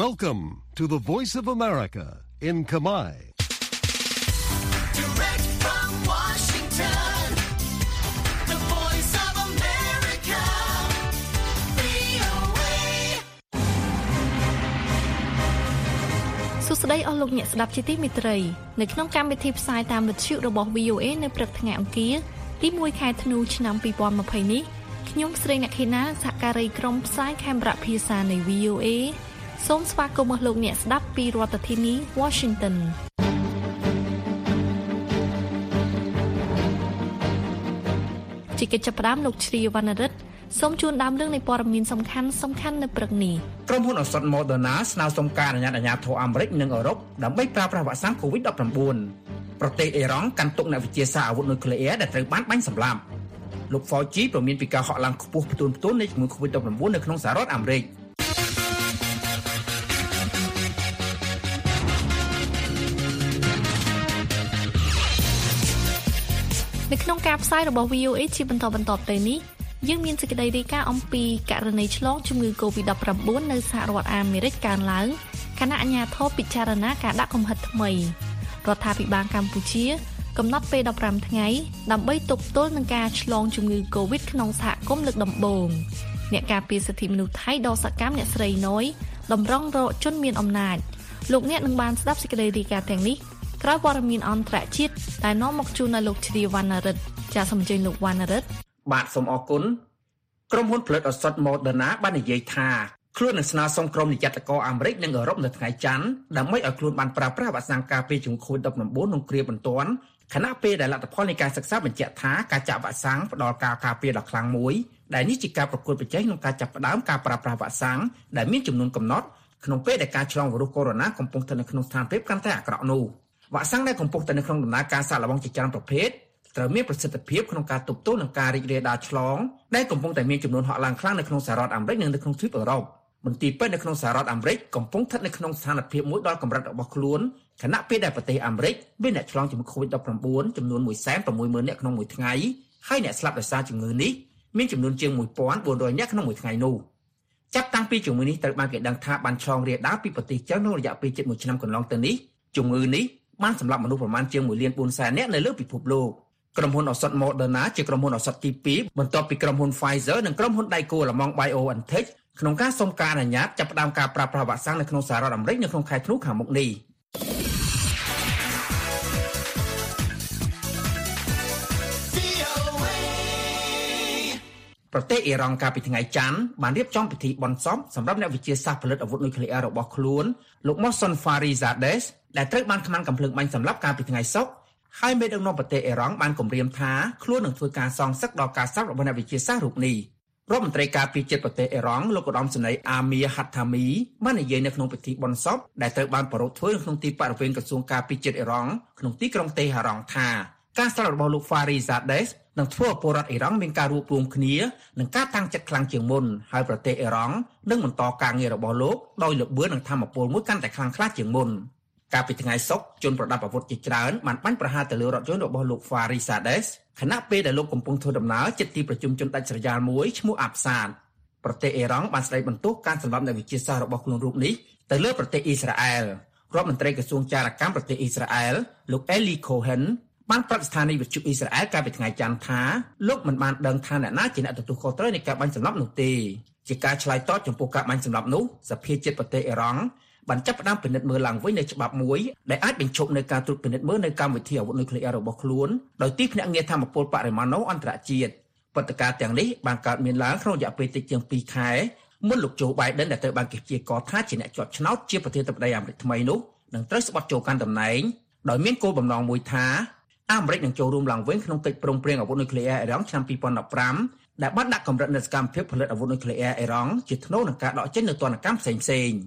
Welcome to the Voice of America in Kamai. Direct from Washington, the Voice of America, VOA. សួស្តីអស់លោកអ្នកស្ដាប់ជាទីមេត្រីនៅក្នុងកម្មវិធីផ្សាយតាមវិទ្យុរបស់ VOA នៅព្រឹកថ្ងៃអង្គារទី1ខែធ្នូឆ្នាំ2020នេះខ្ញុំស្រីអ្នកខេណាសហការីក្រុមផ្សាយខេមរៈភាសានៃ VOA សូមស្វាគមន៍មកលោកអ្នកស្ដាប់ពីរដ្ឋធានី Washington ជាកិច្ចចាប់ផ្ដើមលោកជ្រាវណ្ណរិទ្ធសូមជូនដើមរឿងនៃព័ត៌មានសំខាន់នៅព្រឹកនេះក្រុមហ៊ុនឱសថ Moderna ស្នើសុំការអនុញ្ញាតអាជ្ញាធរអាមេរិកនិងអឺរ៉ុបដើម្បីប្រើប្រាស់វ៉ាក់សាំង COVID-19 ប្រទេសអ៊ីរ៉ង់កាន់ទុកអ្នកវិទ្យាសាស្ត្រអាវុធនុយក្លេអ៊ែរដែលត្រូវបានបាញ់សម្លាប់លោក Fauci ប្រមានពីការហក់ឡើងខ្ពស់ផ្ទួននៃជំងឺ COVID-19 នៅក្នុងសហរដ្ឋអាមេរិកនៅក្នុងការផ្សាយរបស់ VOA ជាបន្តទៅនេះយើងមានសេចក្តីរាយការណ៍អំពីករណីឆ្លងជំងឺ COVID-19 នៅសហរដ្ឋអាមេរិកកើនឡើងខណៈអាជ្ញាធរពិចារណាការដាក់កំហិតថ្មីរដ្ឋាភិបាលកម្ពុជាកំណត់ពេល15ថ្ងៃដើម្បីទប់ទល់នឹងការឆ្លងជំងឺ COVID ក្នុងសហគមន៍លើកដំបូងអ្នកការពារសិទ្ធិមនុស្សថៃដ៏សកម្មអ្នកស្រីណយតម្រង់រកជនមានអំណាចលោកអ្នកនឹងបានស្ដាប់សេចក្តីរាយការណ៍ទាំងនេះក្រោយព័ត៌មានអន្តរជាតិដែលនាំមកជូនដល់លោកជ្រាវវណ្ណរិទ្ធចាសសូមអញ្ជើញលោកវណ្ណរិទ្ធបាទសូមអរគុណក្រុមហ៊ុនផលិតឱសថ Moderna បាននិយាយថាខ្លួននឹងស្នើសុំក្រុមនិយ័តករអាមេរិកនិងអឺរ៉ុបនៅថ្ងៃច័ន្ទដើម្បីឲ្យខ្លួនបានប្រើប្រាស់វ៉ាក់សាំងការពារជំងឺ COVID-19 ក្នុងគ្រាបន្ទាន់ខណៈពេលដែលលទ្ធផលនៃការសិក្សាបញ្ជាក់ថាការចាក់វ៉ាក់សាំងផ្ដល់ការការពារដ៏ខ្លាំងមួយដែលនេះជាការប្រកួតប្រជែងក្នុងការចាប់ផ្ដើមការប្រើប្រាស់វ៉ាក់សាំងដែលមានចំនួនកំណត់ក្នុងពេលដែលការឆ្លងវីរុសកូវីដ -19 កំពុងស្ថិតនៅក្នុងស្ថានភាពកាន់តែអាក្រក់នោះវ៉ាក់សាំងដែលកំពុងស្ថិតនៅក្នុងដំណើរការសាកល្បងជាច្រើនប្រភេទត្រូវមានប្រសិទ្ធភាពក្នុងការទប់ទល់នឹងការរីករាលដាលឆ្លងដែលកំពុងតែមានចំនួនហក់ឡើងខ្លាំងនៅក្នុងសហរដ្ឋអាមេរិកនិងនៅក្នុងទ្វីបអឺរ៉ុបមន្ទីរពេទ្យនៅក្នុងសហរដ្ឋអាមេរិកកំពុងស្ថិតនៅក្នុងស្ថានភាពមួយដល់កម្រិតរបស់ខ្លួនខណៈពេលដែលប្រទេសអាមេរិកមានអ្នកឆ្លងជំងឺ COVID-19 ចំនួន 160,000 នាក់ក្នុងមួយថ្ងៃហើយអ្នកស្លាប់ដោយសារជំងឺនេះមានចំនួនជាង 1,400 នាក់ក្នុងមួយថ្ងៃនោះចាប់តាំងពីជំងឺនេះត្រូវបានគេដឹងថាបានឆ្លងរាលដាលពីប្រទេសចិនក្នុងរយៈពេលជិត1ឆ្នាំកន្លងទៅនេះជំងឺនេះបានសម្លាប់មនុស្សប្រមាណជាង 1,400,000 នាក់នៅលើពិភពលោកក្រុមហ៊ុនឱសថ Moderna ជាក្រុមហ៊ុនឱសថទី2បន្ទាប់ពីក្រុមហ៊ុន Pfizer និងក្រុមហ៊ុនដៃគូអាល្លឺម៉ង់ BioNTech ក្នុងការសុំការអនុញ្ញាតចាប់ផ្ដើមការប្រើប្រាស់វ៉ាក់សាំងនៅក្នុងសហរដ្ឋអាមេរិកនៅក្នុងខែធ្នូខាងមុខនេះប្រទេសអ៊ីរ៉ង់កាលពីថ្ងៃច័ន្ទបានរៀបចំពិធីបុណ្យសពសម្រាប់អ្នកវិទ្យាសាស្ត្រផលិតអាវុធនុយក្លេអ៊ែររបស់ខ្លួនលោក Mohsen Farizadeh ដែលត្រូវបានខ្មាំងកាំភ្លើងបាញ់សម្លាប់កាលពីថ្ងៃសុក្រហើយមេដឹកនាំប្រទេសអ៊ីរ៉ង់បានគម្រាមថាខ្លួននឹងធ្វើការសងសឹកដល់ការស្លាប់របស់អ្នកវិទ្យាសាស្ត្ររូបនេះរដ្ឋមន្ត្រីការពារជាតិប្រទេសអ៊ីរ៉ង់លោកឧត្តមសេនីយ៍ Amir Hatami បាននិយាយនៅក្នុងពិធីបុណ្យសពដែលត្រូវបានប្រារព្ធធ្វើនៅក្នុងទីបរិវេណក្រសួងការពារជាតិអ៊ីរ៉ង់ក្នុងទីក្រុងតេហឺរ៉ង់ថាការស្លាប់របស់លោក Farizadeh នឹងធ្វើឲ្យពលរដ្ឋអ៊ីរ៉ង់មានការរួបរวมគ្នានិងការតាំងចិត្តខ្លាំងជាងមុនហើយប្រទេសអ៊ីរ៉ង់នឹងបន្តការងាររបស់លោកដោយលបឿននិងធម៌ពលមួយកាន់តែខ្លាំងក្លាជាងមុនកាលពីថ្ងៃសុក្រជនប្រដាប់អាវុធជាច្រើនបានបាញ់ប្រហារទៅលើរថយន្តរបស់លោក Farizadeh ខណៈពេលដែលលោកកំពុងធ្វើដំណើរជិតទីប្រជុំជនដាច់ស្រយាលមួយឈ្មោះ Absad ប្រទេសអ៊ីរ៉ង់បានស្ដីបន្ទោសការសម្លាប់អ្នកវិទ្យាសាស្ត្ររបស់ខ្លួនរូបនេះទៅលើប្រទេសអ៊ីស្រាអែលរដ្ឋមន្ត្រីក្រសួងចារកម្មប្រទេសអ៊ីស្រាអែលលោក Eli Cohen បានប្រាប់ស្ថានីយ៍វិទ្យុអ៊ីស្រាអែលកាលពីថ្ងៃច័ន្ទថាលោកមិនបានដឹងថាអ្នកណាជាអ្នកទទួលខុសត្រូវនៃការបាញ់សម្លាប់នោះទេជាការឆ្លើយតបចំពោះការបាញ់សម្លាប់នោះសភាជាតិប្រទេសអ៊ីរ៉ង់បានចាប់ផ្ដើមពិនិត្យមើលឡើងវិញនៅច្បាប់មួយដែលអាចបញ្ឈប់នៅការត្រួតពិនិត្យមើលនៅកម្មវិធីអាវុធនុយក្លេអ៊ែររបស់ខ្លួនដោយទីភ្នាក់ងារធម្មពលបរិមាណូអន្តរជាតិព្រឹត្តិការណ៍ទាំងនេះបានកើតមានឡើងក្នុងរយៈពេលតិចជាង2ខែមុនលោកโจ Biden ដែលត្រូវបានគេព្យាករណ៍ថាជាអ្នកជាប់ឆ្នោតជាប្រធានាធិបតីអាមេរិកថ្មីនោះនឹងត្រូវស្បត់ចូលកាន់តំណែងដោយមានគោលបំណងមួយថាអាមេរិកនឹងចូលរួមឡើងវិញក្នុងកិច្ចព្រមព្រៀងអាវុធនុយក្លេអ៊ែរអ៊ីរ៉ង់ឆ្នាំ2015ដែលបានដាក់កម្រិតនៃសកម្មភាពផលិតអាវុធនុយក្លេអ៊ែរអ៊ីរ៉ង់ជាថ្នូរនឹងការដកចេញនូវទណ្ឌកម្មផ្សេងៗ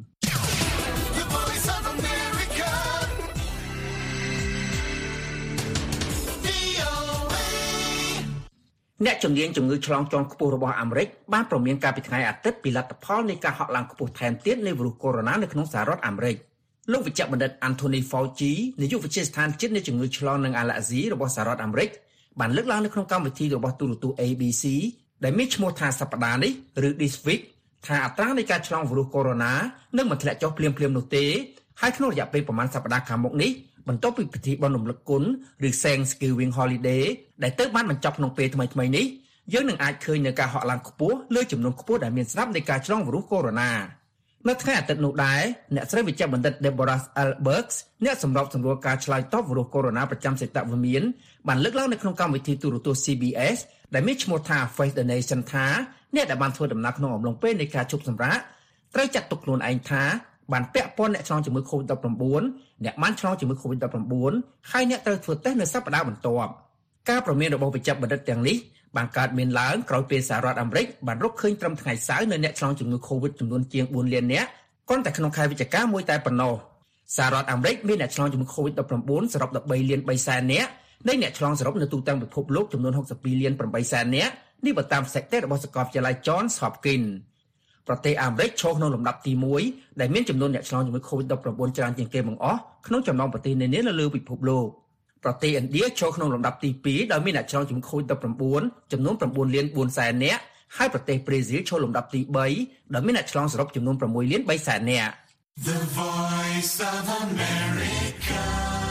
អ្នកជំនាញជំងឺឆ្លងជាន់ខ្ពស់របស់អាមេរិកបានប្រមានកាលពីថ្ងៃអាទិត្យពីលទ្ធផលនៃការហក់ឡើងខ្ពស់ថែមទៀតនៃវីរុសកូវីដ -19 នៅក្នុងសហរដ្ឋអាមេរិកលោកវិជ្ជបណ្ឌិត Anthony Fauci នាយកវិទ្យាស្ថានជាតិនៃជំងឺឆ្លងនិងអាឡែហ្ស៊ីរបស់សហរដ្ឋអាមេរិកបានលើកឡើងនៅក្នុងកម្មវិធីរបស់ទូរទស្សន៍ ABC ដែលមានឈ្មោះថាសប្តាហ៍នេះឬ This Week ថាអត្រានៃការឆ្លងវីរុសកូវីដ -19 នឹងមិនធ្លាក់ចុះភ្លាមៗនោះទេហើយក្នុងរយៈពេលប្រមាណសប្តាហ៍ខាងមុខនេះបន្ទាប់ពីពិធីបុណ្យរំលឹកគុណឬ Thanksgiving Holiday ដែលទៅបានបញ្ចប់ក្នុងពេលថ្មីៗនេះយើងនឹងអាចឃើញនៅការហក់ឡើងខ្ពស់លើចំនួនខ្ពស់ដែលមានស្រាប់នៃការឆ្លងវីរុសកូវីដ -19 នៅថ្ងៃអាទិត្យនោះដែរអ្នកស្រីវិជ្ជបណ្ឌិត Deborah L. Burks អ្នកសម្របសម្រួលការឆ្លើយតបវីរុសកូវីដ -19 ប្រចាំសេតវិមានបានលើកឡើងនៅក្នុងកម្មវិធីទូរទស្សន៍ CBS ដែលមានឈ្មោះថា Face the Nation ថាអ្នកដែលបានធ្វើដំណើរក្នុងអំឡុងពេលនៃការជប់សម្រាកត្រូវចាត់ទុកខ្លួនឯងថាបានពាក់ព័ន្ធអ្នកឆ្លងជំងឺ COVID-19 អ្នកបានឆ្លងជំងឺ COVID-19 ហើយអ្នកត្រូវធ្វើតេស្តនៅសប្តាហ៍បន្ទាប់ការប្រមានរបស់វិជ្ជបណ្ឌិតទាំងនេះបានកើតមានឡើងក្រោយពេលសហរដ្ឋអាមេរិកបានរកឃើញត្រឹមថ្ងៃសៅរ៍នៅអ្នកឆ្លងជំងឺ COVID ចំនួនជាង 4 លាននាក់គ្រាន់តែក្នុងខែវិច្ឆិកាមួយតែប៉ុណ្ណោះសហរដ្ឋអាមេរិកមានអ្នកឆ្លងជំងឺ COVID-19 សរុប 13 លាន 3 សែននាក់នៃអ្នកឆ្លងសរុបនៅទូទាំងពិភពលោកចំនួន 62 លាន 8 សែននាក់នេះបើតាមសេចក្តីរបស់សាកលវិទ្យាល័យ Johns Hopkins ប្រទេសអាមេរិកឈរក្នុងលំដាប់ទី1ដែលមានចំនួនអ្នកឆ្លងជំងឺ COVID-19 ច្រើនជាងគេបង្អស់ក្នុងចំណោមប្រទេសនានានៅលើពិភពលោកប្រទេសឥណ្ឌាឈរក្នុងលំដាប់ទី2ដោយមានអ្នកឆ្លងជំងឺ COVID-19 ចំនួន 9 លាន 4 សែននាក់ហើយប្រទេសប្រេស៊ីលឈរលំដាប់ទី3ដោយមានអ្នកឆ្លងសរុបចំនួន 6 លាន 3 សែននាក់ The Voice of America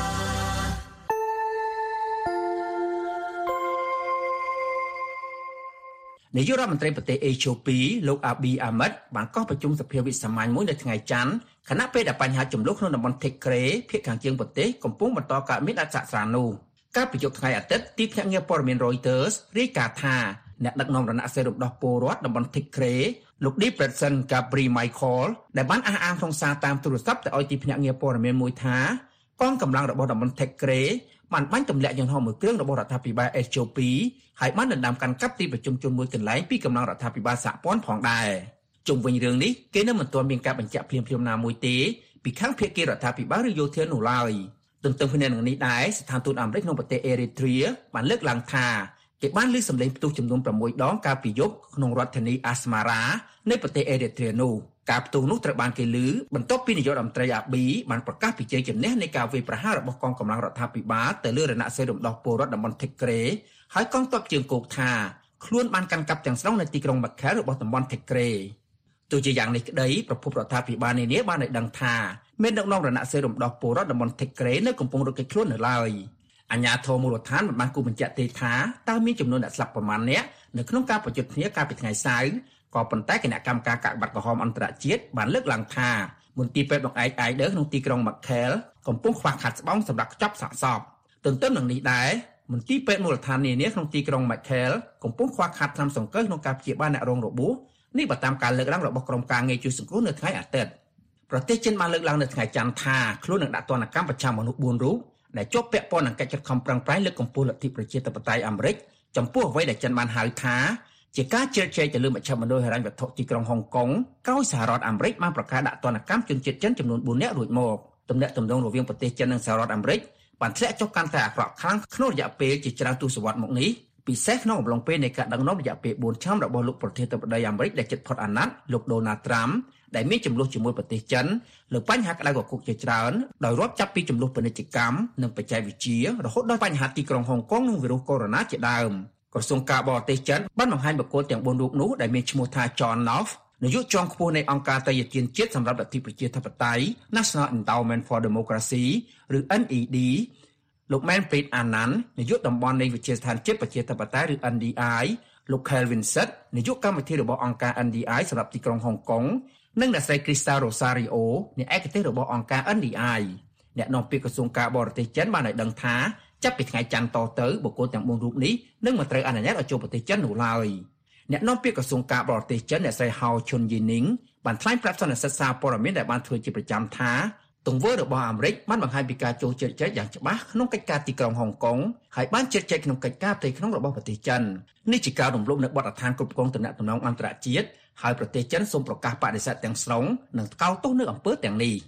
នាយករដ្ឋមន្ត្រីប្រទេសអេត្យូពីលោកអាប៊ីអាម៉ាត់បានកោះប្រជុំសភាវិសាមញ្ញមួយនៅថ្ងៃច័ន្ទខណៈពេលដែលបញ្ហាចំនួនក្នុងតំបន់ថេក្រេភាគខាងជើងប្រទេសកំពុងបន្តកើតមានដាច់សាកស្រាននោះការប្រជុំថ្ងៃអាទិត្យទីភ្នាក់ងារព័ត៌មាន Reuters រាយការណ៍ថាអ្នកដឹកនាំរណសិរ្សរំដោះពលរដ្ឋតំបន់ថេក្រេលោក Debretsion Gebremichael ដែលបានអះអាងក្នុងសារតាមទូរស័ព្ទទៅឲ្យទីភ្នាក់ងារព័ត៌មានមួយថាកងកម្លាំងរបស់តំបន់ថេក្រេបានបាញ់ទម្លាក់យន្តហោះមួយគ្រឿងរបស់រដ្ឋាភិបាលអេត្យូពីហើយបានដណ្ដើមកាន់កាប់ទីប្រជុំជនមួយកន្លែងពីកម្លាំងរដ្ឋាភិបាលសហព័ន្ធផងដែរជុំវិញរឿងនេះគេនៅមិនទាន់មានការបញ្ជាក់ភ្លាមៗណាមួយទេពីខាងភាគីរដ្ឋាភិបាលឬយោធានោះឡើយទន្ទឹមគ្នានឹងនេះដែរស្ថានទូតអាមេរិកក្នុងប្រទេសអេរីត្រៀបានលើកឡើងថាគេបានលើកសម្លេងផ្ទុះចំនួន6ដងកាលពីយប់ក្នុងរដ្ឋធានីអាស្មារ៉ានៃប្រទេសអេរីត្រៀនោះការផ្ទុះនោះត្រូវបានគេឮបន្ទាប់ពីនាយករដ្ឋមន្ត្រីអាប៊ីបានប្រកាសពីជ័យជំនះនៃការវាយប្រហាររបស់កងកម្លាំងរដ្ឋាភិបាលទៅលើរណសិរ្សរំដោះពលរដ្ឋតំបន់ថេក្រេហើយកងទ័ពជើងគោកថាខ្លួនបានកាន់កាប់ទាំងស្រុងនៅទីក្រុងម៉ាខែលរបស់តំបន់ថេក្រេទោះជាយ៉ាងនេះក្តីប្រពន្ធរដ្ឋាភិបាលនានាបានឲ្យដឹងថាមានដឹកនាំរណសិរ្សរំដោះពលរដ្ឋតំបន់ថេក្រេនៅកំពុងរត់គេចខ្លួននៅឡើយអាជ្ញាធរមូលដ្ឋានបានគូបញ្ជាក់ទេថាតើមានចំនួនអ្នកស្លាប់ប្រមាណអ្នកនៅក្នុងការប្រយុទ្ធគ្នាកាលពីថ្ងៃសៅរ៍ក៏ប៉ុន្តែគណៈកម្មការកាកបាទក្រហមអន្តរជាតិបានលើកឡើងថាមន្ទីរពេទ្យដងឯកឯដឺក្នុងទីក្រុងម៉ាខែលកំពុងខ្វះខាតស្បង់សម្រាប់ខ្ចប់សាកសពទន្ទឹមនឹងនេះដែរមន្ទីរពេទ្យមូលដ្ឋាននានាក្នុងទីក្រុងម៉ាខែលកំពុងខ្វះខាតថ្នាំសង្កូវក្នុងការព្យាបាលអ្នករងរបួសនេះបើតាមការលើកឡើងរបស់ក្រុមការងារជួយសង្គ្រោះនៅថ្ងៃអាទិត្យប្រទេសចិនបានលើកឡើងនៅថ្ងៃច័ន្ទថាខ្លួននឹងដាក់ទណ្ឌកម្មប្រឆាំងមនុស្ស4រូបដែលជាប់ពាក់ព័ន្ធនឹងកិច្ចខិតខំប្រឹងប្រែងលើកកម្ពស់លទ្ធិប្រជាធិបតេយ្យអាមេរិកចំពោះអ្វីដែលចិនបានហៅថាជាការជឿជែកទៅលើមជ្ឈមណ្ឌលហិរញ្ញវត្ថុទីក្រុងហុងកុងក្រោយសហរដ្ឋអាមេរិកបានប្រកាសដាក់ទណ្ឌកម្មជនជាតិចិនចំនួន4នាក់រួចមកទំនាក់ទំនងរវាងប្រទេសចិននិងសហរដ្ឋអាមេរិកបានធ្លាក់ចុះកាន់តែអាក្រក់ខ្លាំងក្នុងរយៈពេលជាច្រើនទសវត្សរ៍មកនេះពិសេសក្នុងអំឡុងពេលនៃការដឹកនាំរយៈពេល4ឆ្នាំរបស់លោកប្រធានាធិបតីអាមេរិកដែលជិតផុតអាណត្តិលោក Donald Trump ដែលមានចំនួនជាមួយប្រទេសចិនលើបញ្ហាក្តៅគគុកជាច្រើនដោយរាប់ចាប់ពីចំនួនពាណិជ្ជកម្មនិងបច្ចេកវិទ្យារហូតដល់បញ្ហាទីក្រុងហុងកុងនិងវីរុសកូវីដ -19 ជាដើមក្រសួងការបរទេសចិនបានបង្ហាញបុគ្គលទាំង4រូបនោះដែលមានឈ្មោះថា John Knopf នាយកជាន់ខ្ពស់នៃអង្គការតេយ្យទានជាតិសម្រាប់លទ្ធិប្រជាធិបតេយ្យ National Endowment for Democracy ឬ NED លោក Manpreet Anand នាយកតំបន់នៃវិទ្យាស្ថានជាតិប្រជាធិបតេយ្យឬ NDI លោក Kelvin Sut នាយកកម្មវិធីរបស់អង្គការ NDI សម្រាប់ទីក្រុងហុងកុងនិងអ្នកស្រី Krista Rosario អ្នកឯកទេសរបស់អង្គការ NDI អ្នកនាំពាក្យក្រសួងការបរទេសចិនបានឲ្យដឹងថាចាប់ពីថ្ងៃច័ន្ទតទៅបុគ្គលទាំង4រូបនេះនឹងមិនត្រូវអនុញ្ញាតឲ្យចូលប្រទេសចិននោះឡើយអ្នកនាំពាក្យក្រសួងការបរទេសចិនអ្នកស្រី Hao Chunyining បានថ្លែងប្រាប់សន្និសីទសារព័ត៌មានដែលបានធ្វើជាប្រចាំថាទង្វើរបស់អាមេរិកបានបង្ហាញពីការចូលជ្រៀតជ្រែកយ៉ាងច្បាស់ក្នុងកិច្ចការទីក្រុងហុងកុងហើយបានជ្រៀតជ្រែកក្នុងកិច្ចការផ្ទៃក្នុងរបស់ប្រទេសចិននេះជាការរំលោភនៅបទដ្ឋានគ្រប់គ្រងទំនាក់ទំនងអន្តរជាតិហើយប្រទេសចិនសូមប្រកាសបដិសេធទាំងស្រុងនិងថ្កោលទោសនៅអំពើទាំងនេះ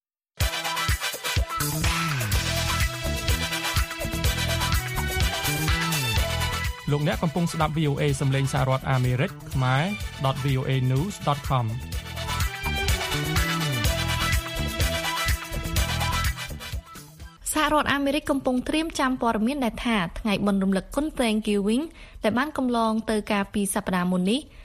លោកអ្នកកំពុងស្ដាប់ VOA សំឡេងសហរដ្ឋអាមេរិកខ្មែរ .voanews.com សហរដ្ឋអាមេរិកកំពុងត្រៀមចាំព័ត៌មានដែលថាថ្ងៃបុណ្យរំលឹកគុណ Thanksgiving ដែលបានកំឡងទៅកាលពីសប្តាហ៍មុននេះ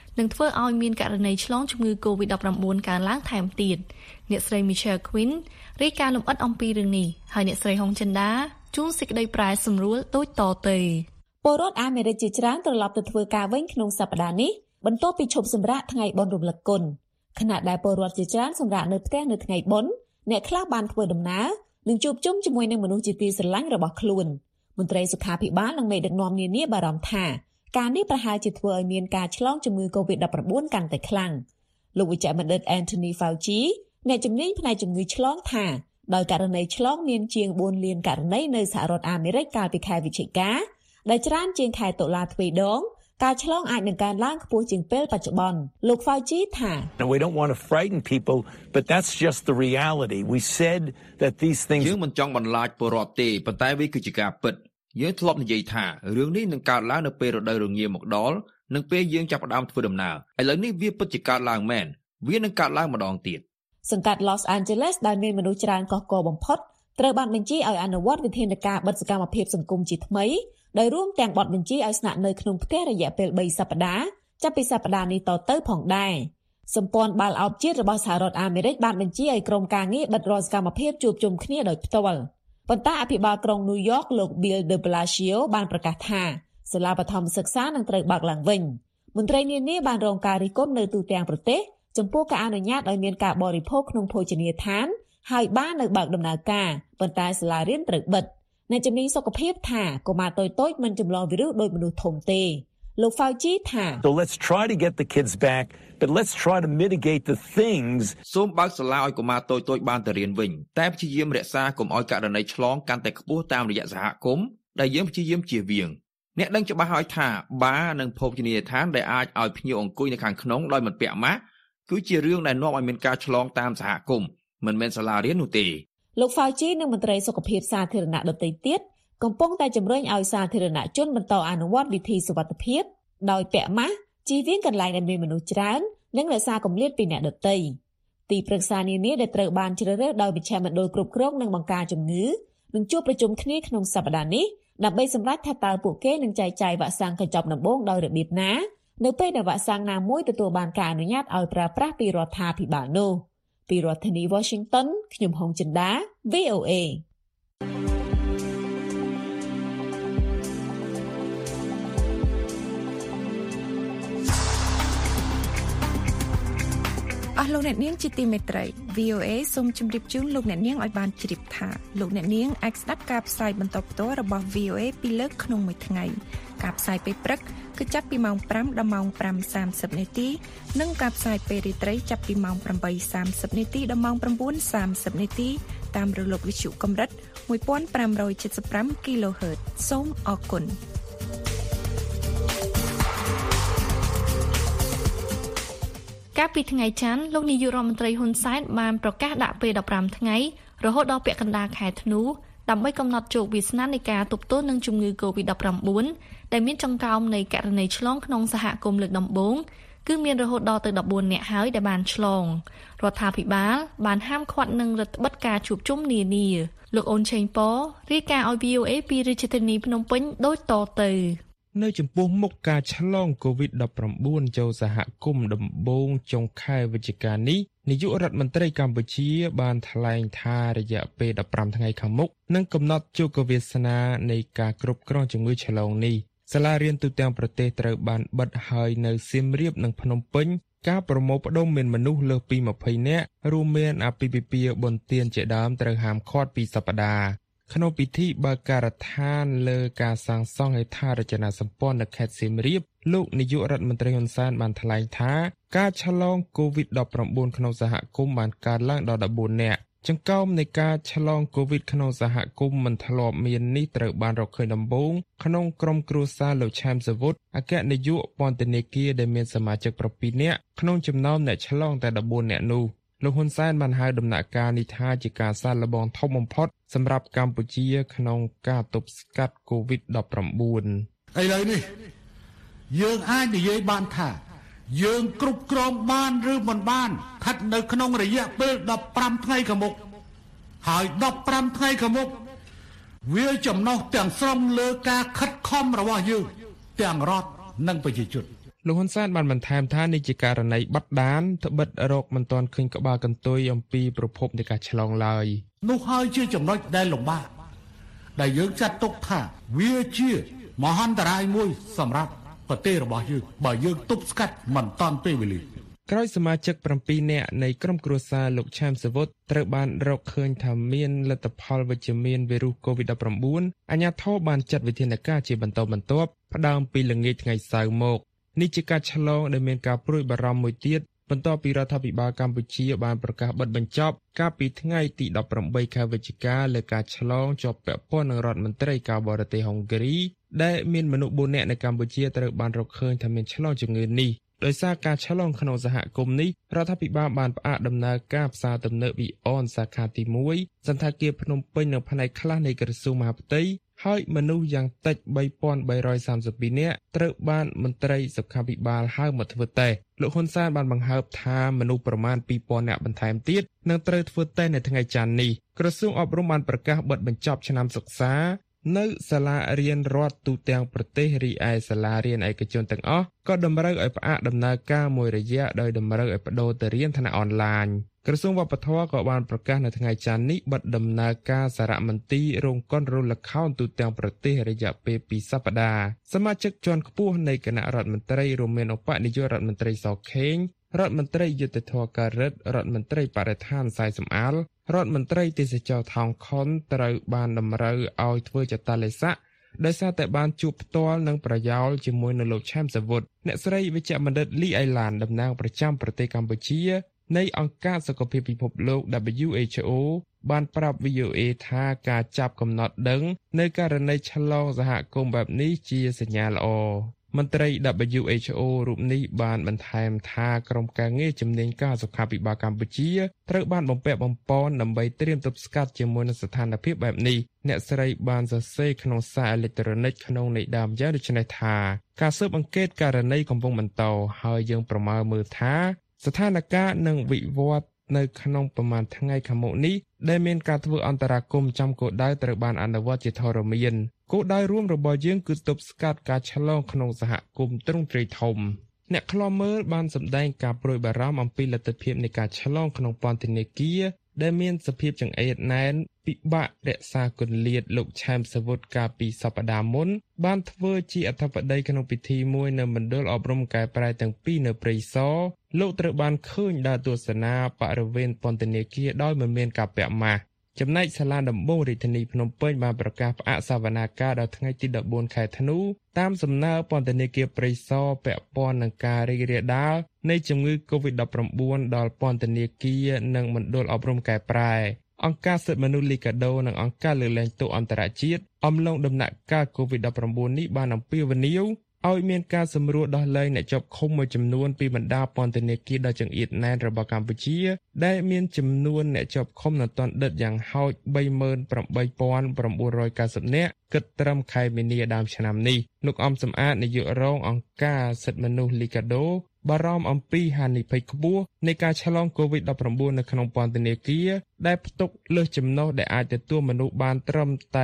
នឹងធ្វើឲ្យមានករណីឆ្លងជំងឺ COVID-19 កើនឡើងថែមទៀតអ្នកស្រី Michelle Quinn រាយការណ៍លម្អិតអំពីរឿងនេះហើយអ្នកស្រីហុងចិន្តាជួនសេចក្តីប្រែសម្រួលដូចតទៅពលរដ្ឋអាមេរិកជាច្រើនត្រឡប់ទៅធ្វើការវិញក្នុងសប្តាហ៍នេះបន្ទាប់ពីឈប់សម្រាកថ្ងៃបុណ្យរំលឹកគុណខណៈដែលពលរដ្ឋជាច្រើនសម្រាកនៅផ្ទះនៅថ្ងៃបុណ្យអ្នកខ្លះបានធ្វើដំណើរនិងជួបជុំជាមួយនឹងមនុស្សជាទីស្រឡាញ់របស់ខ្លួនមន្ត្រីសុខាភិបាលនិងមេដឹកនាំនានាបារម្ភថាការនេះប្រហែលជាធ្វើឲ្យមានការឆ្លងជំងឺ COVID-19 កាន់តែខ្លាំងលោកវិជ្ជបណ្ឌិត Anthony Fauci អ្នកជំនាញផ្នែកជំងឺឆ្លងថាដោយករណីឆ្លងមានជាង 4 លានករណីនៅសហរដ្ឋអាមេរិកកាលពីខែវិច្ឆិកាដែលច្រើនជាងខែតុលាទ្វេដងការឆ្លងអាចនឹងកើនឡើងខ្ពស់ជាងពេលបច្ចុប្បន្នលោក Fauci ថា We don't want to frighten people but that's just the reality. We said that these things យើងមិនចង់បន្លាចពលរដ្ឋទេប៉ុន្តែវាគឺជាការពិតយើងធ្លាប់និយាយថារឿងនេះនឹងកើតឡើងនៅពេលរដូវរងាមកដល់និងពេលយើងចាប់ផ្ដើមធ្វើដំណើរឥឡូវនេះវាពិតជាកើតឡើងមែនវានឹងកើតឡើងម្ដងទៀតសង្កាត់ Los Angeles ដែលមានមនុស្សច្រើនកកកបំផុតត្រូវបានបញ្ជាឲ្យអនុវត្តវិធានការបិទសកម្មភាពសង្គមជាថ្មីដោយរួមទាំងបទបញ្ជាឲ្យស្នាក់នៅក្នុងផ្ទះរយៈពេល3សប្តាហ៍ចាប់ពីសប្តាហ៍នេះតទៅផងដែរសម្ព័ន្ធបាល់ឱបជាតិរបស់សហរដ្ឋអាមេរិកបានបញ្ជាឲ្យក្រុមការងារបិទរាល់សកម្មភាពជួបជុំគ្នាដោយផ្ទាល់ប៉ុន្តែអភិបាលក្រុង New York លោក Bill de Blasio បានប្រកាសថាសាលាបឋមសិក្សានឹងត្រូវបើកឡើងវិញមន្ត្រីនានាបានរងការរិះគន់នៅទូទាំងប្រទេសចំពោះការអនុញ្ញាតឲ្យមានការបរិភោគក្នុងភោជនីយដ្ឋានហើយបាននៅបើកដំណើរការប៉ុន្តែសាលារៀនត្រូវបិទអ្នកជំនាញសុខភាពថាកុមារតូចៗមិនចម្លងវីរុសដោយមនុស្សធំទេលោក Fauci ថា So let's try to get the kids back but let's try to mitigate the things សូមបើកសាលាឲ្យកុមារតូចៗបានទៅរៀនវិញតែព្យាយាមរក្សាកុំឲ្យករណីឆ្លងកាន់តែខ្ពស់តាមរយៈសហគមន៍ដែលយើងព្យាយាមជៀសវាងអ្នកដឹងច្បាស់ហើយថាបារនិងភោជនីយដ្ឋានដែលអាចឲ្យភ្ញៀវអង្គុយនៅខាងក្នុងដោយមិនពាក់ម៉ាស់គឺជារឿងដែលនាំឲ្យមានការឆ្លងតាមសហគមន៍មិនមែនសាលារៀននោះទេលោក Fauci និងមន្ត្រីសុខភាពសាធារណៈដទៃទៀតកំពុងតែជំរុញឲ្យសាធារណជនបន្តអនុវត្តវិធីសុវត្ថិភាពដោយពាក់ម៉ាស់ជៀសវាងកន្លែងដែលមានមនុស្សច្រើននិងរក្សាគម្លាតពីអ្នកដទៃទីប្រឹក្សានានាដែលត្រូវបានជ្រើសរើសដោយវិជ្ជាមណ្ឌលគ្រប់គ្រងនិងបង្ការជំងឺនឹងជួបប្រជុំគ្នាក្នុងសប្តាហ៍នេះដើម្បីសម្រេចថាតើពួកគេនឹងចែកចាយវ៉ាក់សាំងកញ្ចប់ដំបូងដោយរបៀបណានៅពេលដែលវ៉ាក់សាំងណាមួយទទួលបានការអនុញ្ញាតឲ្យប្រើប្រាស់ពីរដ្ឋាភិបាលនោះពីរដ្ឋធានី Washington ខ្ញុំហុងចិន្តា VOAអស់លោកអ្នកនាងជាទីមេត្រី VOA សូមជម្រាបជូនលោកអ្នកនាងឲ្យបានជ្រាបថាលោកអ្នកនាងអាចស្ដាប់ការផ្សាយបន្តផ្ទាល់របស់ VOA ពីរលើកក្នុងមួយថ្ងៃការផ្សាយពេលព្រឹកគឺចាប់ពីម៉ោង 5 ដល់ម៉ោង 5:30 នាទីនិងការផ្សាយពេលរាត្រីចាប់ពីម៉ោង 8:30 នាទីដល់ម៉ោង 9:30 នាទីតាមរលកវិទ្យុកម្រិត 1575 kHz សូមអរគុណកាលពីថ្ងៃច័ន្ទលោកនាយករដ្ឋមន្ត្រីហ៊ុនសែនបានប្រកាសដាក់ពេល15ថ្ងៃរហូតដល់ពាក់កណ្ដាលខែធ្នូដើម្បីកំណត់ជោគវាសនានៃការទប់ទល់នឹងជំងឺ COVID-19 ដែលមានចង្កោមនៃករណីឆ្លងក្នុងសហគមន៍លើកដំបូងគឺមានរហូតដល់ទៅ14នាក់ហើយដែលបានឆ្លងរដ្ឋាភិបាលបានហាមឃាត់និងរឹតបន្តឹងការជួបជុំនានាលោកអូនឆេងប៉រាយការណ៍ឲ្យ VOA ពីរាជធានីភ្នំពេញដូចតទៅនៅចំពោះមុខការឆ្លង COVID-19 ចូលសហគមន៍ដំបូងចុងខែវិច្ឆិកានេះនាយករដ្ឋមន្ត្រីកម្ពុជាបានថ្លែងថារយៈពេល15ថ្ងៃខាងមុខនឹងកំណត់ជោគវាសនានៃការគ្រប់គ្រងជំងឺឆ្លងនេះសាលារៀនទូទាំងប្រទេសត្រូវបានបិទហើយនៅសៀមរាបនិងភ្នំពេញការប្រមូលផ្ដុំមានមនុស្សលើសពី20នាក់រួមមានអាពាហ៍ពិពាហ៍បុណ្យទានជាដើមត្រូវហាមឃាត់ពីសប្តាហ៍ក្នុងពិធីបើកការដ្ឋានលើការសាងសង់ហេដ្ឋារចនាសម្ព័ន្ធនៅខេត្តសៀមរាបលោកនាយករដ្ឋមន្ត្រីហ៊ុនសែនបានថ្លែងថាការឆ្លង COVID-19 ក្នុងសហគមន៍បានកើនឡើងដល់14នាក់ចង្កោមនៃការឆ្លង COVID ក្នុងសហគមន៍មិនធ្លាប់មាននេះត្រូវបានរកឃើញដំបូងក្នុងក្រុមគ្រួសារលោកឆែមសវុតអគ្គនាយកពន្ធនាគារដែលមានសមាជិក7នាក់ក្នុងចំណោមអ្នកឆ្លងតែ14នាក់នោះលោកហ៊ុនសែនបានហៅដំណាក់កាលនេះថាជាការសាកល្បងធំបំផុតសម្រាប់កម្ពុជាក្នុងការទប់ស្កាត់ COVID-19 ឥឡូវនេះយើងអាចនិយាយបានថាយើងគ្រប់គ្រងបានឬមិនបានស្ថិតនៅក្នុងរយៈពេល15ថ្ងៃខាងមុខហើយ15ថ្ងៃខាងមុខវាចំណុះទាំងស្រុងលើការខិតខំរបស់យើងទាំងរដ្ឋនិងប្រជាជនលោកហ៊ុនសែនបានបន្ថែមថានេះជាករណីបាត់ដានត្បិតរកមិនទាន់ឃើញក្បាលកន្ទុយអំពីប្រភពនៃការឆ្លងឡើយនោះហើយជាចំណុចដែលលំបាកដែលយើងចាត់ទុកថាវាជាមហន្តរាយមួយសម្រាប់ប្រទេសរបស់យើងបើយើងទប់ស្កាត់មិនទាន់ពេលវេលាក្រោយសមាជិក7នាក់នៃក្រុមគ្រួសារលោកឆាមសាវុតត្រូវបានរកឃើញថាមានលទ្ធផលវិជ្ជមានវីរុស COVID-19 អាជ្ញាធរបានចាត់វិធានការជាបន្តបន្ទាប់ផ្ដើមពីល្ងាចថ្ងៃសៅរ៍មកនេះជាការឆ្លងដែលមានការព្រួយបារម្ភមួយទៀតបន្ទាប់ពីរដ្ឋាភិបាលកម្ពុជាបានប្រកាសបិទបញ្ចប់កាលពីថ្ងៃទី18ខែវិច្ឆិកាលើការឆ្លងជាប់ពាក់ព័ន្ធនឹងរដ្ឋមន្ត្រីការបរទេសហុងហ្គ្រីដែលមានមនុស្ស4នាក់នៅកម្ពុជាត្រូវបានរកឃើញថាមានឆ្លងជំងឺនេះដោយសារការឆ្លងក្នុងសហគមន៍នេះរដ្ឋាភិបាលបានផ្អាកដំណើរការផ្សារទំនើប Beyond សាខាទី1សន្តាគារភ្នំពេញនៅផ្នែកខ្លះនៃក្រសួងមហាផ្ទៃហើយមនុស្សយ៉ាងតិច 3332 នាក់ត្រូវបានមន្ត្រីសុខាភិបាលហៅមកធ្វើតេស្តលោកហ៊ុនសែនបានបង្ហើបថាមនុស្សប្រមាណ 2000 នាក់បន្ថែមទៀតនឹងត្រូវធ្វើតេស្តនៅថ្ងៃច័ន្ទនេះក្រសួងអប់រំបានប្រកាសបិទបញ្ចប់ឆ្នាំសិក្សានៅសាលារៀនរដ្ឋទូទាំងប្រទេសរីឯសាលារៀនឯកជនទាំងអស់ក៏តម្រូវឲ្យផ្អាកដំណើរការមួយរយៈដោយតម្រូវឲ្យបដូរទៅរៀនថ្នាក់អនឡាញក្រសួងវប្បធម៌ក៏បានប្រកាសនៅថ្ងៃច័ន្ទនេះបិទដំណើរការសារមន្ទីររោងកុនរលខោនទូទាំងប្រទេសរយៈពេល2សប្តាហ៍សមាជិកជាន់ខ្ពស់នៃគណៈរដ្ឋមន្ត្រីរួមមានឧបនាយករដ្ឋមន្ត្រីសខេងរដ្ឋមន្ត្រីយុទ្ធភ័ពការរិទ្ធរដ្ឋមន្ត្រីបរិស្ថានសៃសំអាលរដ្ឋមន្ត្រីទេសចរថោងខុនត្រូវបានតម្រូវឲ្យធ្វើចតាឡេស័កដោយសារតែបានជួបផ្ទាល់នឹងប្រយោលជាមួយនឹងលោកឆាមសាវុតអ្នកស្រីវិជ្ជបណ្ឌិតលីអៃឡានតំណាងប្រចាំប្រទេសកម្ពុជានៃអង្គការសុខភាពពិភពលោក WHO បានប្រាប់ VOA ថាការចាប់កំណត់ដឹងនៅករណីឆ្លងសហគមន៍បែបនេះជាសញ្ញាល្អមន្ត្រី WHO រូបនេះបានបន្ថែមថាក្រុមការងារជំនាញការសុខាភិបាលកម្ពុជាត្រូវបានបំពាក់បំពន់ដើម្បីត្រៀមទប់ស្កាត់ជាមួយនឹងស្ថានភាពបែបនេះអ្នកស្រីបានសរសេរក្នុងសារអេឡិចត្រូនិកក្នុងន័យដើមយ៉ាងដូចនេះថាការស៊ើបអង្កេតករណីកំពុងបន្តហើយយើងប្រមាលមើលថាស្ថានភាពនឹងវិវត្តនៅក្នុងប្រមាណថ្ងៃខាងមុខនេះដែលមានការធ្វើអន្តរាគមន៍ចំគោលដៅត្រូវបានអនុវត្តជាធរមានគោលដៅរួមរបស់យើងគឺទប់ស្កាត់ការឆ្លងក្នុងសហគមន៍ទ្រង់ទ្រាយធំអ្នកខ្លំមើលបានសម្ដែងការព្រួយបារម្ភអំពីលទ្ធភាពនៃការឆ្លងក្នុងពន្ធនាគារដែលមានសភាពចង្អេតណែនពិបាករក្សាគម្លាតលោកឆាមសាវុតកាលពីសប្តាហ៍មុនបានធ្វើជាអធិបតីក្នុងពិធីមួយនៅមណ្ឌលអប់រំកែប្រែទាំងពីរនៅព្រៃសរលោកត្រូវបានឃើញដើរទស្សនាបរិវេណពន្ធនាគារដោយមិនមានការពាក់ម៉ាស់ចំណែកសាលាដំបងរាជធានីភ្នំពេញបានប្រកាសផ្អាកសវនាការដល់ថ្ងៃទី14ខែធ្នូតាមសំណើពន្ធនាគារព្រៃសរពាក់ព័ន្ធនឹងការរីករាលដាលនៃជំងឺ COVID-19 ដល់ពន្ធនាគារនិងមណ្ឌលអប់រំកែប្រែអង្គការសិទ្ធិមនុស្សលីកាដូនិងអង្គការលើកលែងទោសអន្តរជាតិអំឡុងដំណាក់កាល COVID-19 នេះបានអំពាវនាវឲ្យមានការសម្រួលដោះលែងអ្នកជាប់ឃុំមួយចំនួនពីបណ្ដាពន្ធនាគារដ៏ចង្អៀតណែនរបស់កម្ពុជាដែលមានចំនួនអ្នកជាប់ឃុំនៅទាន់ដិតយ៉ាងហោច 38,990 នាក់គិតត្រឹមខែមីនាដើមឆ្នាំនេះលោកអំសំអាតនាយករងអង្គការសិទ្ធិមនុស្សលីកាដូបារម្ភអំពីហានិភ័យខ្ពស់នៃការឆ្លង COVID-19 នៅក្នុងពន្ធនាគារដែលផ្ទុកលើសចំណុះដែលអាចទទួលមនុស្សបានត្រឹមតែ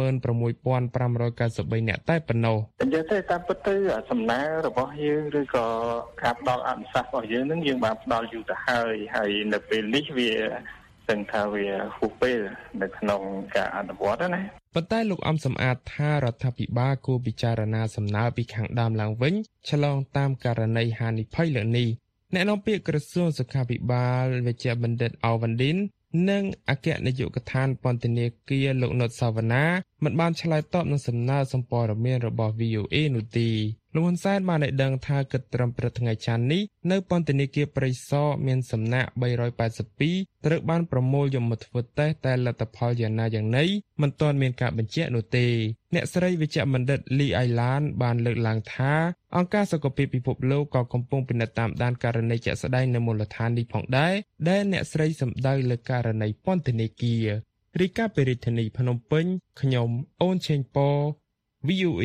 26,593 នាក់តែប៉ុណ្ណោះនិយាយទៅតាមពិតទៅសំណើរបស់យើងឬក៏ការផ្ដល់អនុសាសន៍របស់យើងនឹងយើងបានផ្ដល់យូរទៅហើយនៅពេលនេះវាទាំងថាវាហួសពេលនៅក្នុងការអនុវត្តណាប៉ុន្តែលោកអំសំអាតថារដ្ឋាភិបាលគួរពិចារណាសំណើពីខាងដើមឡើងវិញឆ្លងតាមករណីហានិភ័យលើនេះអ្នកនាំពាក្យក្រសួងសុខាភិបាលវិជ្ជបណ្ឌិតអវណ្ឌិននិងអគ្គនាយកដ្ឋានពន្ធនាគារលោកនុតសាវណ្ណាមិនបានឆ្លើយតបនឹងសំណើសម្ព័ត៌មានរបស់ VOA នោះទេលោកហ៊ុនសែនបានឲ្យដឹងថាគិតត្រឹមព្រឹកថ្ងៃច័ន្ទនេះនៅពន្ធនាគារព្រៃសរមានសំណាក់382ត្រូវបានប្រមូលយកមកធ្វើតេស្តតែលទ្ធផលយ៉ាងណាយ៉ាងណីមិនទាន់មានការបញ្ជាក់នោះទេអ្នកស្រីវិជ្ជបណ្ឌិតលីអៃឡានបានលើកឡើងថាអង្គការសុខភាពពិភពលោកក៏កំពុងពិនិត្យតាមដានករណីជាក់ស្ដែងនៅមូលដ្ឋាននេះផងដែរដែលអ្នកស្រីសម្ដៅលើករណីពន្ធនាគាររីកាពីរាជធានីភ្នំពេញខ្ញុំអូនឆេងប៉ VOA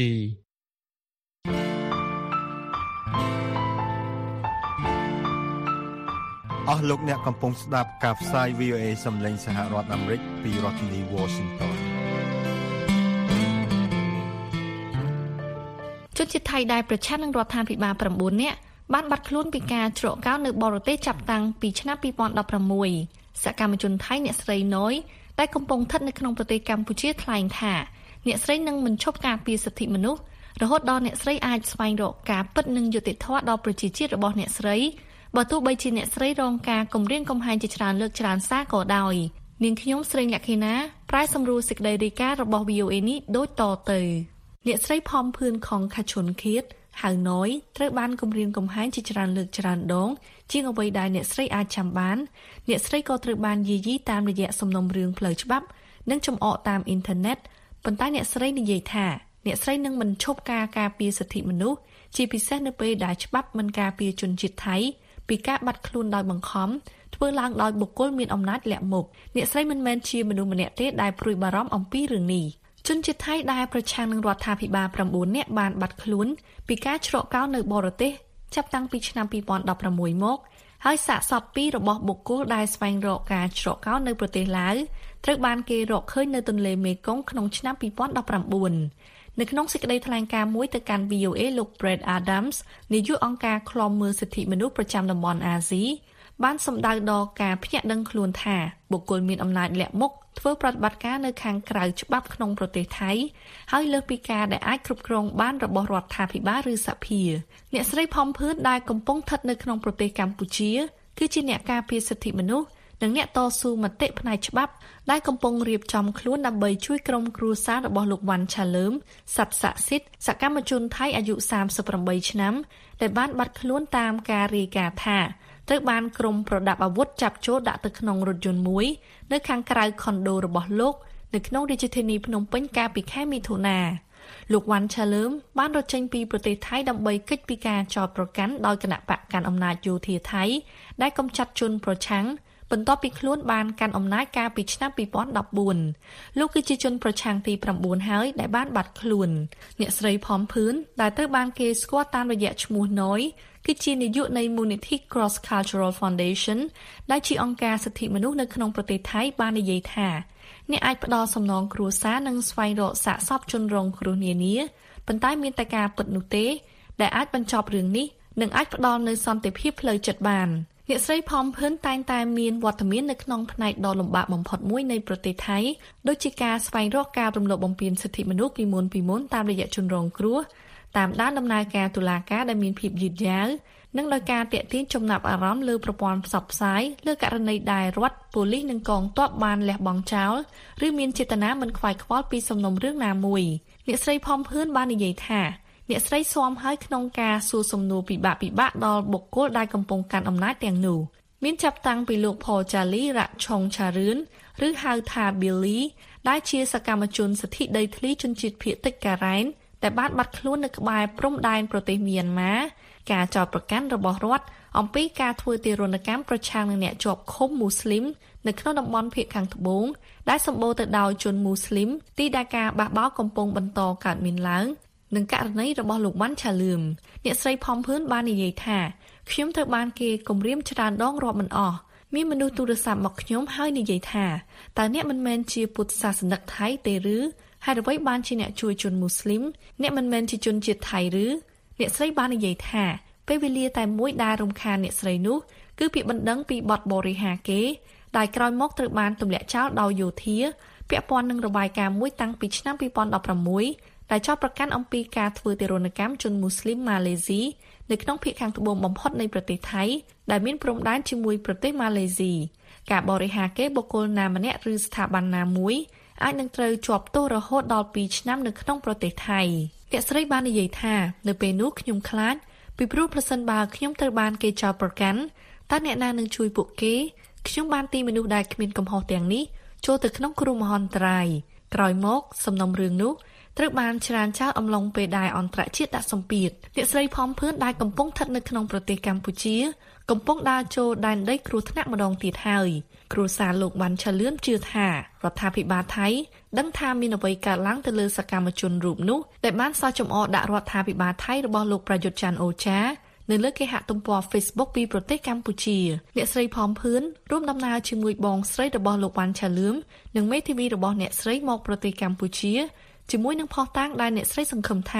អស់លោកអ្នកកំពុងស្ដាប់ការផ្សាយ VOA សំឡេងសហរដ្ឋអាមេរិកពីរដ្ឋធានី Washington ជនជាតិថៃដែលប្រឆាំងនឹងរដ្ឋាភិបាល9នាក់បានបាត់ខ្លួនពីការច្រកកោននៅបរទេសចាប់តាំងពីឆ្នាំ2016សកម្មជនថៃអ្នកស្រីណយដែលកំពុងស្ថិតនៅក្នុងប្រទេសកម្ពុជាថ្លែងថាអ្នកស្រីនឹងមិនឈប់ការពារសិទ្ធិមនុស្សរហូតដល់អ្នកស្រីអាចស្វែងរកការពិតនិងយុត្តិធម៌ដល់ប្រជាជាតិរបស់អ្នកស្រីបើទោះបីជាអ្នកស្រីរងការគំរាមកំហែងជាច្រើនលើកច្រើនសារក៏ដោយនាងខ្ញុំស្រីលក្ខិណាប្រែសម្រួលសេចក្តីរាយការណ៍របស់ VOA នេះដូចតទៅអ្នកស្រីផំភឿនខុងខាឈុនឃាតហៅណយត្រូវបានគំរាមកំហែងជាច្រើនលើកច្រើនដងជាងអ្វីដែលអ្នកស្រីអាចចាំបានអ្នកស្រីក៏ត្រូវបានយាយីតាមរយៈសំណុំរឿងផ្លូវច្បាប់និងចំអកតាមអ៊ីនធឺណិតប៉ុន្តែអ្នកស្រីនិយាយថាអ្នកស្រីនឹងមិនឈប់ការពារសិទ្ធិមនុស្សជាពិសេសនៅពេលដែលច្បាប់មិនការពារជនជាតិថៃពីការបាត់ខ្លួនដោយបង្ខំធ្វើឡើងដោយបុគ្គលមានអំណាចលាក់មុខអ្នកស្រីមិនមែនជាមនុស្សម្នាក់ទេដែលព្រួយបារម្ភអំពីរឿងនេះជនជាតិថៃដែលប្រឆាំងនឹងរដ្ឋាភិបាល9នាក់បានបាត់ខ្លួនពីការច្រកកោននៅបរទេសចាប់តាំងពីឆ្នាំ2016មកហើយសាកសពពីររបស់បុគ្គលដែលស្វែងរកការច្រកកោននៅប្រទេសឡាវត្រូវបានគេរកឃើញនៅទន្លេមេគង្គក្នុងឆ្នាំ2019នៅក្នុងសេចក្តីថ្លែងការណ៍មួយទៅកាន់ VOA លោក Brad Adams នាយកអង្គការឃ្លាំមើលសិទ្ធិមនុស្សប្រចាំតំបន់អាស៊ីបានសម្ដៅដល់ការភ្ញាក់ដឹងខ្លួនថាបុគ្គលមានអំណាចលាក់មុខធ្វើប្រតិបត្តិការនៅខាងក្រៅច្បាប់ក្នុងប្រទេសថៃហើយលើសពីការដែលអាចគ្រប់គ្រងបានរបស់រដ្ឋាភិបាលឬសភាអ្នកស្រីផំភឿនដែលកំពុងស្ថិតនៅក្នុងប្រទេសកម្ពុជាគឺជាអ្នកការពារសិទ្ធិមនុស្សនិងអ្នកតស៊ូមតិផ្នែកច្បាប់ដែលកំពុងរៀបចំខ្លួនដើម្បីជួយក្រុមគ្រួសាររបស់លោកវ៉ាន់ឆាលើមសັບស័ក្តិសិទ្ធិសកម្មជនថៃអាយុ38ឆ្នាំដែលបានបាត់ខ្លួនតាមការរាយការណ៍ថាត្រូវបានក្រុមប្រដាប់អាវុធចាប់ចូលដាក់ទៅក្នុងរថយន្តមួយនៅខាងក្រៅខុនដូរបស់លោកនៅក្នុងរាជធានីភ្នំពេញកាលពីខែមិថុនាលោកវ៉ាន់ឆាលើមបានរត់ចេញពីប្រទេសថៃដើម្បីគេចពីការចោទប្រកាន់ដោយគណៈបកកាន់អំណាចយោធាថៃដែលកំចាត់ជនប្រឆាំងបន្ទាប់ពីខ្លួនបានកាន់អំណាចកាលពីឆ្នាំ2014លោកគឺជាជនប្រឆាំងទី9ហើយដែលបានបាត់ខ្លួនអ្នកស្រីផំភឿនដែលត្រូវបានគេស្គាល់តាមរយៈឈ្មោះណយគឺជានាយកនៃមូលនិធិ Cross Cultural Foundation ដែលជាអង្គការសិទ្ធិមនុស្សនៅក្នុងប្រទេសថៃបាននិយាយថាអ្នកអាចផ្ដល់សំណងគ្រួសារនិងស្វែងរកសាកសពជនរងគ្រោះនានាប៉ុន្តែមានតែការពិតនោះទេដែលអាចបញ្ចប់រឿងនេះនិងអាចផ្ដល់នូវសន្តិភាពផ្លូវចិត្តបានអ្នកស្រីផំភឿនតែងតែមានវត្តមាននៅក្នុងផ្នែកដ៏លំបាកបំផុតមួយនៃប្រទេសថៃដូចជាការស្វែងរកការរំលោភបំពានសិទ្ធិមនុស្សពីមុនតាមរយៈជនរងគ្រោះតាមដានដំណើរការតុលាការដែលមានភាពយឺតយ៉ាវនិងដោយការទាក់ទាញចំណាប់អារម្មណ៍លើប្រព័ន្ធផ្សព្វផ្សាយលើករណីដែលរដ្ឋប៉ូលីសនិងកងទ័ពបានលះបង់ចោលឬមានចេតនាមិនខ្វាយខ្វល់ពីសំណុំរឿងណាមួយអ្នកស្រីផំភឿនបាននិយាយថាអ្នកស្រីស៊ាំហើយក្នុងការសួរសំណួរពិបាកដល់បុគ្គលដែលកំពុងកាន់អំណាចទាំងនោះមានចាប់តាំងពីលោកផូចាលីរ៉ាឆុងឆារឿនឬហៅថា Billy ដែលជាសកម្មជនសិទ្ធិដីធ្លីជនជាតិភាគតិចការ៉ែនតែបានបាត់ខ្លួននៅក្បែរព្រំដែនប្រទេសមីយ៉ាន់ម៉ាការចោទប្រកាន់របស់រដ្ឋអំពីការធ្វើទារុណកម្មប្រឆាំងនឹងអ្នកជាប់ឃុំមូស្លីមនៅក្នុងតំបន់ភាគខាងត្បូងដែលសម្បូរទៅដោយជនមូស្លីមទីដែលការបះបោរកំពុងបន្តកើតមានឡើងនឹងករណីរបស់លោកវ៉ាន់ឆាលឿមអ្នកស្រីផំភឿនបាននិយាយថាខ្ញុំត្រូវបានគេគំរាមច្រើនដងរាប់មិនអស់មានមនុស្សទូរស័ព្ទមកខ្ញុំហើយនិយាយថាតើអ្នកមិនមែនជាពុទ្ធសាសនិកថៃទេឬហេតុអ្វីបានជាអ្នកជួយជនមូស្លីមអ្នកមិនមែនជាជនជាតិថៃឬអ្នកស្រីបាននិយាយថាពេលវេលាតែមួយដែលរំខានអ្នកស្រីនោះគឺពាក្យបណ្ដឹងពីបទបរិហាគេដែលក្រោយមកត្រូវបានទម្លាក់ចោលដោយយោធាពាក់ព័ន្ធនឹងរបាយការណ៍មួយតាំងពីឆ្នាំ2016ដែលចោទប្រកាន់អំពីការធ្វើទារុណកម្មជនមូស្លីមម៉ាឡេស៊ីនៅក្នុងភាគខាងត្បូងបំផុតនៃប្រទេសថៃដែលមានព្រំដែនជាមួយប្រទេសម៉ាឡេស៊ីការបរិហាគេបុគ្គលណាម្នាក់ឬស្ថាប័នណាមួយអាចនឹងត្រូវជាប់ទោសរហូតដល់2ឆ្នាំនៅក្នុងប្រទេសថៃអ្នកស្រីបាននិយាយថានៅពេលនោះខ្ញុំខ្លាចពីព្រោះប្រសិនបើខ្ញុំត្រូវបានគេចោទប្រកាន់តើអ្នកណានឹងជួយពួកគេខ្ញុំបានទីមនុស្សដែលគ្មានកំហុសទាំងនេះចូលទៅក្នុងគ្រោះមហន្តរាយក្រោយមកសំណុំរឿងនោះត្រូវបានច្រានចោលអំឡុងពេលដែលអន្តរជាតិដាក់សម្ពាធអ្នកស្រីផំភឿនដែលកំពុងស្ថិតនៅក្នុងប្រទេសកម្ពុជាកំពុងដើរចូលដែនដីគ្រោះថ្នាក់ម្ដងទៀតហើយគ្រួសារលោកវ៉ាន់ឆាលឿនជឿថារដ្ឋាភិបាលថៃដឹងថាមានអ្វីកើតឡើងទៅលើសកម្មជនរូបនោះដែលបានសោះចំអកដាក់រដ្ឋាភិបាលថៃរបស់លោកប្រយុទ្ធច័ន្ទអូចានៅលើគេហទំព័រ Facebook ពីប្រទេសកម្ពុជាអ្នកស្រីផំភឿនរួមដំណើរជាមួយបងស្រីរបស់លោកវ៉ាន់ឆាលឿននិងមេធាវីរបស់អ្នកស្រីមកប្រទេសកម្ពុជាជាមួយនឹងផុសតាងដែលអ្នកស្រីសង្ឃឹមថា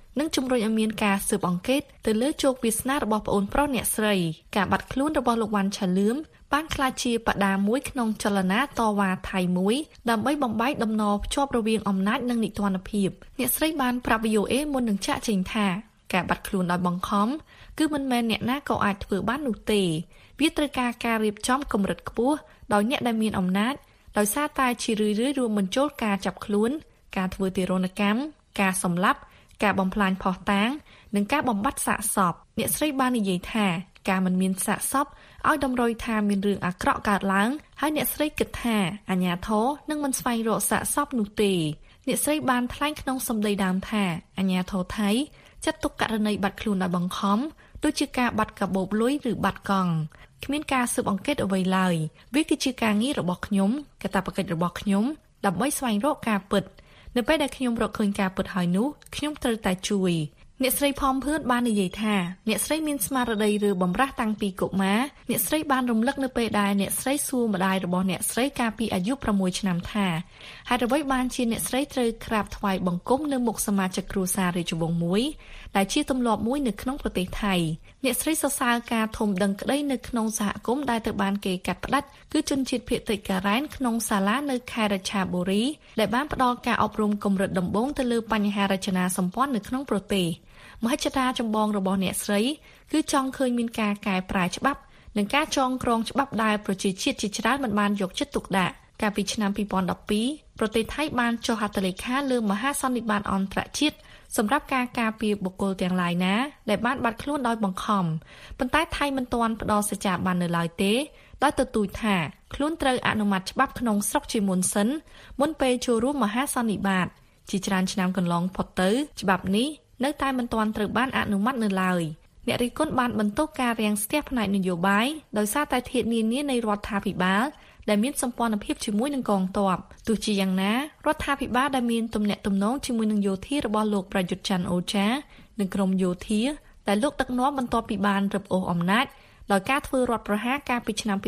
និងជំរុញឲ្យមានការស៊ើបអង្កេតទៅលើជោគវាសនារបស់ប្អូនប្រុសអ្នកស្រីការបាត់ខ្លួនរបស់លោកវ៉ាន់ឆាលឿមបានក្លាយជាបដាមួយក្នុងចលនាតវ៉ាថៃមួយដើម្បីបំបែកដំណរភ្ជាប់រវាងអំណាចនិងនីតិរដ្ឋភាពអ្នកស្រីបានប្រាប់ VOA មុននឹងចាក់ចេញថាការបាត់ខ្លួនដោយបង្ខំគឺមិនមែនអ្នកណាក៏អាចធ្វើបាននោះទេវាត្រូវការរៀបចំកម្រិតខ្ពស់ដោយអ្នកដែលមានអំណាចដោយសារតែជារឿយៗរួមបញ្ចូលការចាប់ខ្លួនការធ្វើទារុណកម្មការសម្លាប់ការបំផ្លាញភស្តុតាងនិងការបំបត្តិសាកសពអ្នកស្រីបាននិយាយថាការមិនមានសាកសពឲ្យតម្រុយថាមានរឿងអាក្រក់កើតឡើងហើយអ្នកស្រីគិតថាអាជ្ញាធរនឹងមិនស្វែងរកសាកសពនោះទេអ្នកស្រីបានថ្លែងក្នុងសម្ដីដើមថាអាជ្ញាធរថៃចាត់ទុកករណីបាត់ខ្លួនដោយបង្ខំដូចជាការបាត់កាបូបលុយឬបាត់កង់គ្មានការស៊ើបអង្កេតអ្វីឡើយវាគឺជាការងាររបស់ខ្ញុំកាតព្វកិច្ចរបស់ខ្ញុំដើម្បីស្វែងរកការពិតនៅពេលដែលខ្ញុំរកឃើញការពិតហើយនោះខ្ញុំត្រូវតែជួយអ្នកស្រីផំភឿនបាននិយាយថាអ្នកស្រីមានស្មារតីឬបំរាស់តាំងពីកុមារអ្នកស្រីបានរំលឹកនៅពេលដែលអ្នកស្រីសួរម្ដាយរបស់អ្នកស្រីកាលពីអាយុ6ឆ្នាំថាហេតុអ្វីបានជាអ្នកស្រីត្រូវក្រាបថ្វាយបង្គំនៅមុខសមាជិកគ្រួសាររាជវង្សមួយដែលជាទម្លាប់មួយនៅក្នុងប្រទេសថៃអ្នកស្រីសរសើរការធំដឹងក្តីនៅក្នុងសហគមន៍ដែលត្រូវបានគេកាត់ផ្តាច់គឺជនជាតិភាគតិចការ៉ែនក្នុងសាលានៅខេត្តរឆាបុរីដែលបានផ្ដល់ការអប់រំកម្រិតដំបូងទៅលើបញ្ហារចនាសម្ព័ន្ធនៅក្នុងប្រទេសមហិច្ឆតាចម្បងរបស់អ្នកស្រីគឺចង់ឃើញមានការកែប្រែច្បាប់និងការចងក្រងច្បាប់ដែលប្រជាជាតិជាច្រើនមិនបានយកចិត្តទុកដាក់កាលពីឆ្នាំ2012ប្រទេសថៃបានចុះហត្ថលេខាលើមហាសន្និបាតអន្តរជាតិសម្រាប់ការការពារបុគ្គលទាំងឡាយណាដែលបានបាត់ខ្លួនដោយបង្ខំប៉ុន្តែថៃមិនទាន់ផ្ដល់សច្ចាប័ននៅឡើយទេដោយទទូចថាខ្លួនត្រូវអនុម័តច្បាប់ក្នុងស្រុកជាមុនសិនមុនពេលចូលរួមមហាសន្និបាតជាច្រើនឆ្នាំកន្លងផុតទៅច្បាប់នេះនៅតែមិនទាន់ត្រូវបានអនុម័តនៅឡើយអ្នករិះគន់បានបន្ទោសការរាំងស្ទះផ្នែកនយោបាយដោយសារតែធាតុនានានៃរដ្ឋាភិបាលដែលមានសម្ព័ន្ធភាពជាមួយនឹងកងទ័ពទោះជាយ៉ាងណារដ្ឋាភិបាលដែលមានទំនាក់ទំនងជាមួយនឹងយោធារបស់លោកប្រយុទ្ធច័ន្ទអូចានិងក្រមយោធាដែលលោកដឹកនាំបន្ទាប់ពីបានរឹបអូសអំណាចដោយការធ្វើរដ្ឋប្រហារកាលពីឆ្នាំ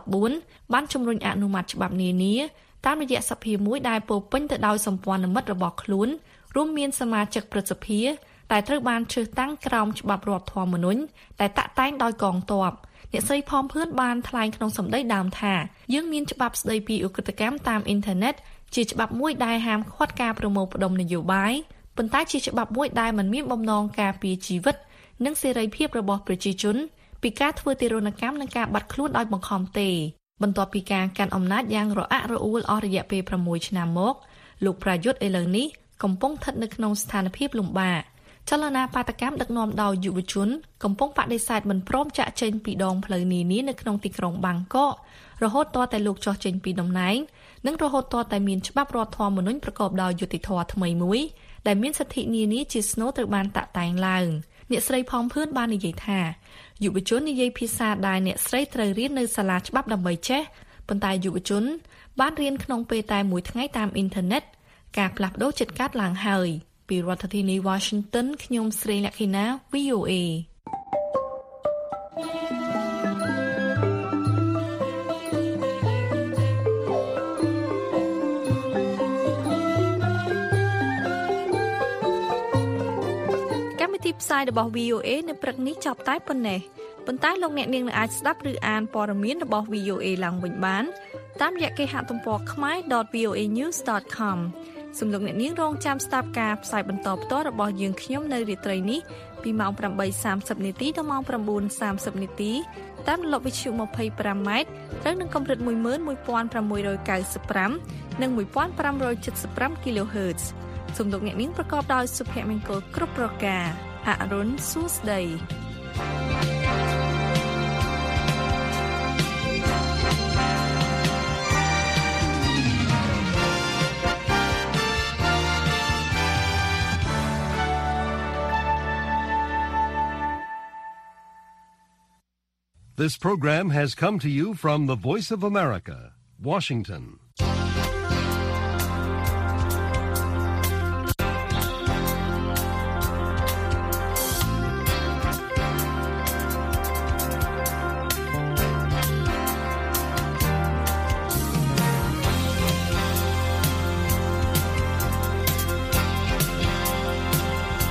2014បានជំរុញអនុម័តច្បាប់នានាតាមរយៈសភាមួយដែលពោពេញទៅដោយសម្ព័ន្ធមិត្តរបស់ខ្លួនរួមមានសមាជិកព្រឹទ្ធសភាដែលត្រូវបានជ្រើសតាំងក្រោមច្បាប់រដ្ឋធម្មនុញ្ញដែលតាក់តែងដោយកងទ័ពអ្នកស្រីផំភឿនបានថ្លែងក្នុងសម្ដីដើមថាយើងមានច្បាប់ស្តីពីឧក្រិដ្ឋកម្មតាមអ៊ីនធឺណិតជាច្បាប់មួយដែលហាមឃាត់ការប្រមូលផ្ដុំនយោបាយប៉ុន្តែជាច្បាប់មួយដែលមិនមានបំណងការពារជីវិតនិងសេរីភាពរបស់ប្រជាជនពីការធ្វើទារុណកម្មនិងការបាត់ខ្លួនដោយបង្ខំទេបន្ទាប់ពីការកាន់អំណាចយ៉ាងរអាក់រអួលអស់រយៈពេល6ឆ្នាំមកលោកប្រយុទ្ធឥឡូវនេះកំពុងស្ថិតនៅក្នុងស្ថានភាពលំបាកចលនាបាតកម្មដឹកនាំដោយយុវជនកំពុងបដិសេធមិនព្រមចាក់ចេញពីដងផ្លូវនានានៅក្នុងទីក្រុងបាងកករហូតទាល់តែលោកចុះចេញពីតំណែងនិងរហូតទាល់តែមានច្បាប់រដ្ឋធម្មនុញ្ញប្រកបដោយយុត្តិធម៌ថ្មីមួយដែលមានសិទ្ធិនានាជាស្នូលត្រូវបានតាក់តែងឡើងអ្នកស្រីផំភឿនបាននិយាយថាយុវជននិយាយភាសាដែលអ្នកស្រីត្រូវរៀននៅសាលាច្បាប់ដើម្បីចេះប៉ុន្តែយុវជនបានរៀនក្នុងពេលតែមួយថ្ងៃតាមអ៊ីនធឺណិតការផ្លាស់ប្ដូរចិត្តកាត់ឡើងហើយពីរដ្ឋធានី Washington ខ្ញុំស្រីលក្ខិណា VOA កម្មវិធីផ្សាយរបស់ VOA នៅព្រឹកនេះចប់តែប៉ុណ្ណេះប៉ុន្តែលោកអ្នកនាងអាចស្ដាប់ឬអានព័ត៌មានរបស់ VOA ឡើងវិញបានតាមរយៈគេហទំព័រ khmer.voanews.com សូមលោកអ្នកនាងរងចាំស្ដាប់ការផ្សាយបន្តផ្ទាល់របស់យើងខ្ញុំនៅរាត្រីនេះពីម៉ោង 8:30 នាទីដល់ម៉ោង 9:30 នាទីតាមរលកវិទ្យុ 25 ម៉ែត្រត្រូវនឹងកម្រិត 11695 និង 1575 kHz សូមលោកអ្នកនាងប្រកបដោយសុភមង្គលគ្រប់ប្រការអរុនសួស្ដី This program has come to you from the Voice of America, Washington.